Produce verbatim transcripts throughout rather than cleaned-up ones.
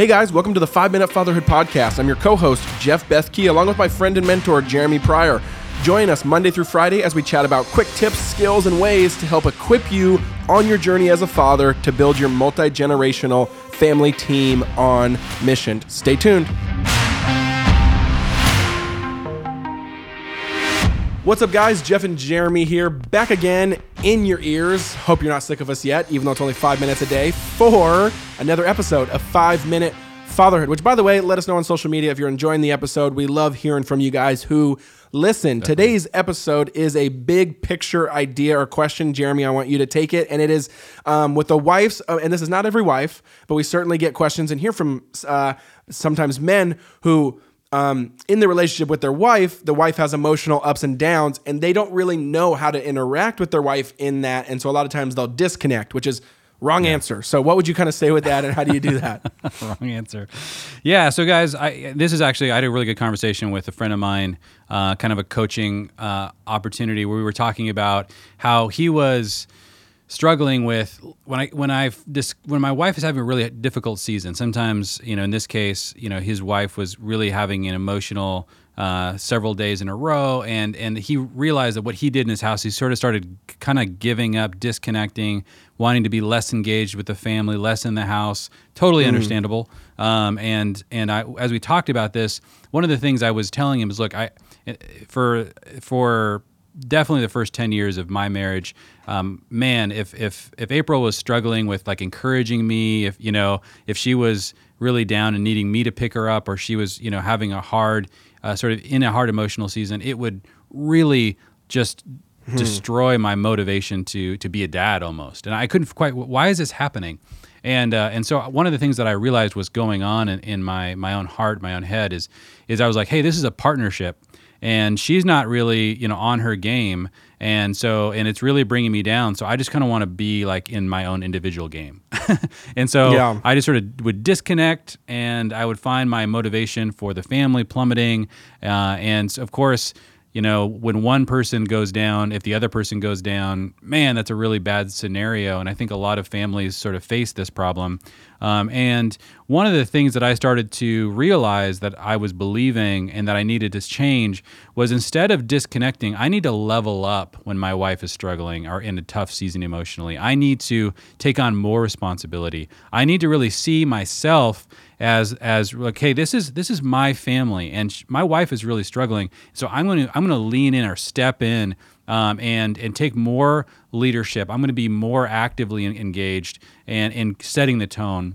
Hey guys, welcome to the five minute Fatherhood Podcast. I'm your co-host, Jeff Bethke, along with my friend and mentor, Jeremy Pryor. Join us Monday through Friday as we chat about quick tips, skills, and ways to help equip you on your journey as a father to build your multi-generational family team on mission. Stay tuned. What's up, guys? Jeff and Jeremy here, back again in your ears. Hope you're not sick of us yet, even though it's only five minutes a day, for another episode of five minute Fatherhood, which, by the way, let us know on social media if you're enjoying the episode. We love hearing from you guys who listen. Definitely. Today's episode is a big picture idea or question. Jeremy, I want you to take it. And it is um, with the wives, uh, and this is not every wife, but we certainly get questions and hear from uh, sometimes men who, um, in the relationship with their wife, the wife has emotional ups and downs, and they don't really know how to interact with their wife in that. And so a lot of times they'll disconnect, which is wrong answer. So what would you kind of say with that, and how do you do that? Wrong answer. Yeah. So guys, I, this is actually, I had a really good conversation with a friend of mine, uh, kind of a coaching uh, opportunity where we were talking about how he was struggling with when I when I this when my wife is having a really difficult season. Sometimes, you know, in this case, you know, his wife was really having an emotional uh, several days in a row, and and he realized that what he did in his house, he sort of started kind of giving up, disconnecting, wanting to be less engaged with the family, less in the house. Totally mm. understandable. Um, and and I, as we talked about this, one of the things I was telling him is, look, I for for definitely the first ten years of my marriage, um, man, if if if April was struggling with like encouraging me, if you know, if she was really down and needing me to pick her up, or she was, you know, having a hard uh, sort of in a hard emotional season, it would really just hmm. destroy my motivation to to be a dad almost. And I couldn't quite. Why is this happening? And uh, and so one of the things that I realized was going on in, in my my own heart, my own head is is I was like, hey, this is a partnership. And she's not really, you know, on her game, and so and it's really bringing me down. So I just kind of want to be like in my own individual game, and so yeah. I just sort of would disconnect, and I would find my motivation for the family plummeting. Uh, and of course, you know, when one person goes down, if the other person goes down, man, that's a really bad scenario. And I think a lot of families sort of face this problem. Um, and one of the things that I started to realize that I was believing and that I needed to change was, instead of disconnecting, I need to level up when my wife is struggling or in a tough season emotionally. I need to take on more responsibility. I need to really see myself as as like, hey, this is this is my family, and sh- my wife is really struggling. So I'm going to I'm going to lean in or step in um, and and take more leadership. I'm going to be more actively engaged and in setting the tone.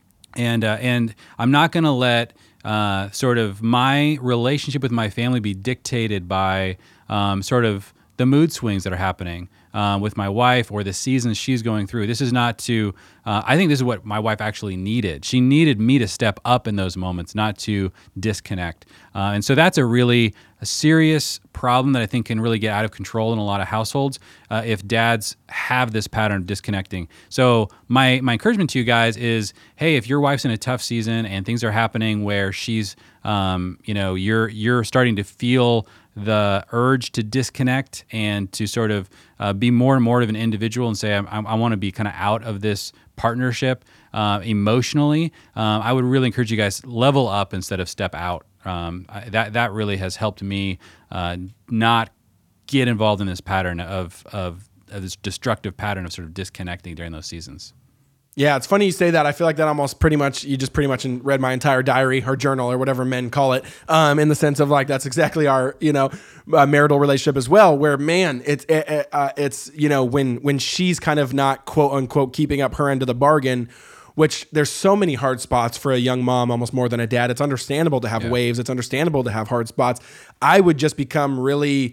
And uh, and I'm not going to let uh, sort of my relationship with my family be dictated by um, sort of the mood swings that are happening uh, with my wife or the seasons she's going through. This is not to, uh, I think this is what my wife actually needed. She needed me to step up in those moments, not to disconnect. Uh, and so that's a really a serious problem that I think can really get out of control in a lot of households uh, if dads have this pattern of disconnecting. So my my encouragement to you guys is, hey, if your wife's in a tough season and things are happening where she's, um, you know, you're you're starting to feel the urge to disconnect and to sort of uh, be more and more of an individual and say, I, I want to be kind of out of this partnership uh, emotionally, um, I would really encourage you guys, level up instead of step out. Um, I, that that really has helped me uh, not get involved in this pattern of, of of this destructive pattern of sort of disconnecting during those seasons. Yeah, it's funny you say that. I feel like that almost pretty much, you just pretty much read my entire diary or journal or whatever men call it, um, in the sense of like, that's exactly our, you know, uh, marital relationship as well, where, man, it's, it, uh, it's, you know, when, when she's kind of not quote unquote keeping up her end of the bargain, which there's so many hard spots for a young mom, almost more than a dad. It's understandable to have yeah. waves. It's understandable to have hard spots. I would just become really,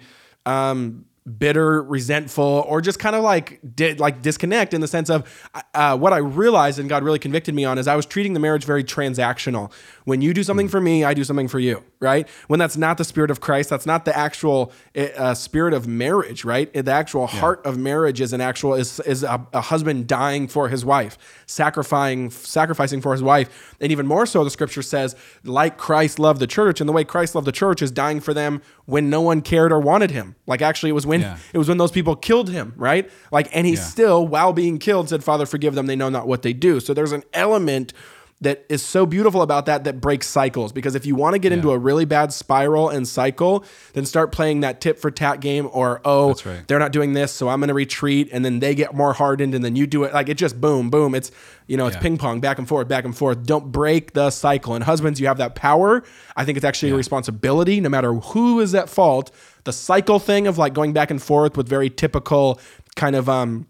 um, bitter, resentful, or just kind of like did like disconnect in the sense of uh, what I realized and God really convicted me on is I was treating the marriage very transactional. When you do something for me, I do something for you, right? When that's not the spirit of Christ, that's not the actual uh, spirit of marriage, right? The actual yeah. heart of marriage is an actual is is a, a husband dying for his wife, sacrificing sacrificing for his wife, and even more so, the scripture says, like Christ loved the church, and the way Christ loved the church is dying for them when no one cared or wanted him. Like actually, it was when yeah. it was when those people killed him, right? Like, and he yeah. still, while being killed, said, "Father, forgive them; they know not what they do." So there's an element that is so beautiful about that that breaks cycles. Because if you want to get Yeah. into a really bad spiral and cycle, then start playing that tit for tat game, or oh, That's right. they're not doing this, so I'm going to retreat, and then they get more hardened, and then you do it. Like, it just boom, boom. It's, you know, it's Yeah. ping pong, back and forth, back and forth. Don't break the cycle. And husbands, you have that power. I think it's actually a responsibility, no matter who is at fault. The cycle thing of like going back and forth with very typical kind of um,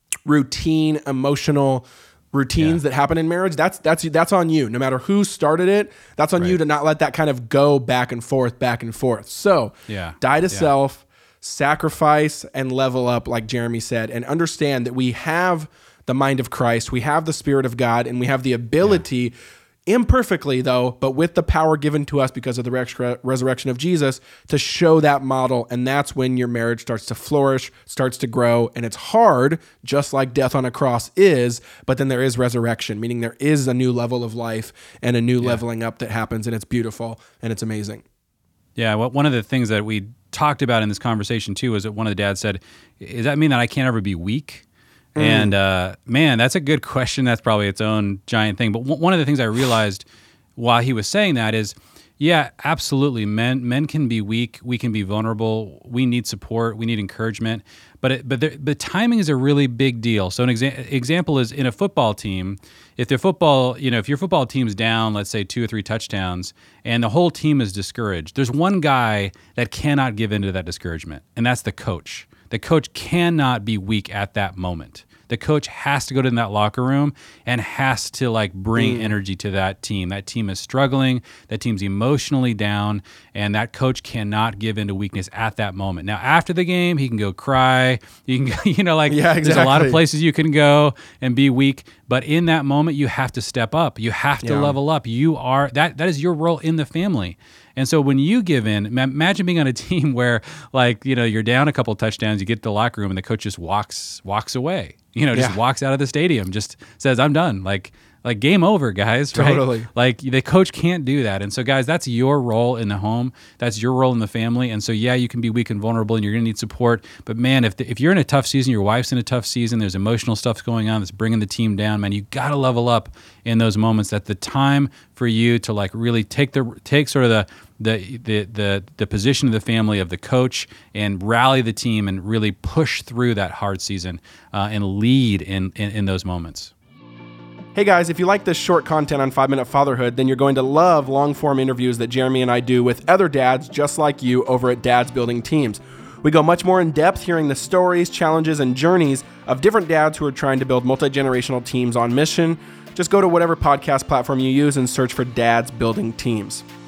routine, emotional routines Yeah. that happen in marriage, that's that's that's on you. No matter who started it, that's on you Right. to not let that kind of go back and forth, back and forth. So Yeah. die to Yeah. self, sacrifice, and level up, like Jeremy said, and understand that we have the mind of Christ, we have the Spirit of God, and we have the ability, imperfectly though, but with the power given to us because of the res- resurrection of Jesus, to show that model. And that's when your marriage starts to flourish, starts to grow. And it's hard, just like death on a cross is, but then there is resurrection, meaning there is a new level of life and a new leveling up that happens. And it's beautiful and it's amazing. Yeah, well, one of the things that we talked about in this conversation too is that one of the dads said, "Does that mean that I can't ever be weak?" Mm. And uh, man, that's a good question. That's probably its own giant thing. But w- one of the things I realized while he was saying that is, yeah, absolutely. Men men can be weak. We can be vulnerable. We need support. We need encouragement. But it, but the, but timing is a really big deal. So an exa- example is in a football team. If their football, you know, if your football team's down, let's say two or three touchdowns, and the whole team is discouraged, there's one guy that cannot give in to that discouragement, and that's the coach. The coach cannot be weak at that moment. The coach has to go to that locker room and has to like bring mm. energy to that team. That team is struggling. That team's emotionally down, and that coach cannot give in to weakness at that moment. Now, after the game, he can go cry. You can, go, you know, like yeah, exactly. There's a lot of places you can go and be weak. But in that moment, you have to step up. You have to yeah. level up. You are that. That is your role in the family. And so when you give in, imagine being on a team where, like, you know, you're down a couple of touchdowns, you get to the locker room, and the coach just walks walks away. You know, just yeah. walks out of the stadium, just says, "I'm done." Like, like game over, guys. Right? Totally. Like the coach can't do that. And so, guys, that's your role in the home. That's your role in the family. And so, yeah, you can be weak and vulnerable, and you're going to need support. But man, if the, if you're in a tough season, your wife's in a tough season, there's emotional stuff going on that's bringing the team down. Man, you got to level up in those moments. That's the time for you to like really take the take sort of the the the the the position of the family of the coach and rally the team and really push through that hard season uh, and lead in, in in those moments. Hey guys, if you like this short content on five minute Fatherhood, then you're going to love long-form interviews that Jeremy and I do with other dads just like you over at Dads Building Teams. We go much more in depth, hearing the stories, challenges, and journeys of different dads who are trying to build multi-generational teams on mission. Just go to whatever podcast platform you use and search for Dads Building Teams.